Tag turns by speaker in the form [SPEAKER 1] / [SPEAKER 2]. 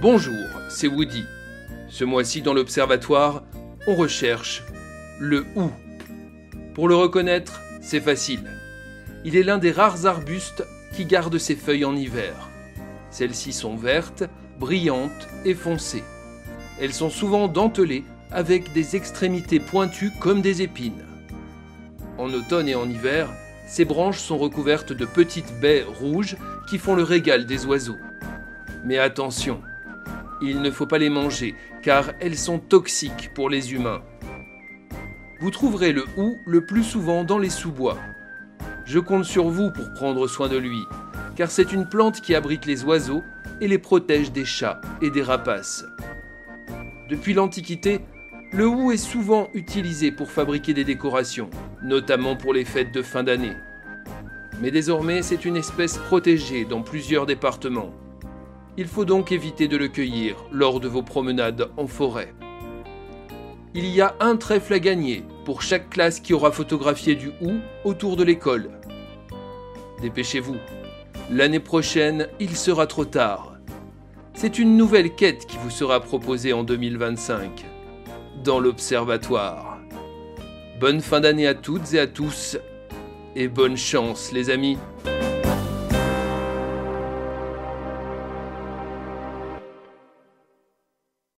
[SPEAKER 1] Bonjour, c'est Woody. Ce mois-ci dans l'observatoire, on recherche le hou. Pour le reconnaître, c'est facile. Il est l'un des rares arbustes qui gardent ses feuilles en hiver. Celles-ci sont vertes, brillantes et foncées. Elles sont souvent dentelées avec des extrémités pointues comme des épines. En automne et en hiver, ces branches sont recouvertes de petites baies rouges qui font le régal des oiseaux. Mais attention, il ne faut pas les manger car elles sont toxiques pour les humains. Vous trouverez le hou le plus souvent dans les sous-bois. Je compte sur vous pour prendre soin de lui, car c'est une plante qui abrite les oiseaux et les protège des chats et des rapaces. Depuis l'Antiquité, le hou est souvent utilisé pour fabriquer des décorations, notamment pour les fêtes de fin d'année. Mais désormais, c'est une espèce protégée dans plusieurs départements. Il faut donc éviter de le cueillir lors de vos promenades en forêt. Il y a un trèfle à gagner pour chaque classe qui aura photographié du hou autour de l'école. Dépêchez-vous, l'année prochaine, il sera trop tard. C'est une nouvelle quête qui vous sera proposée en 2025, dans l'Observatoire. Bonne fin d'année à toutes et à tous, et bonne chance les amis.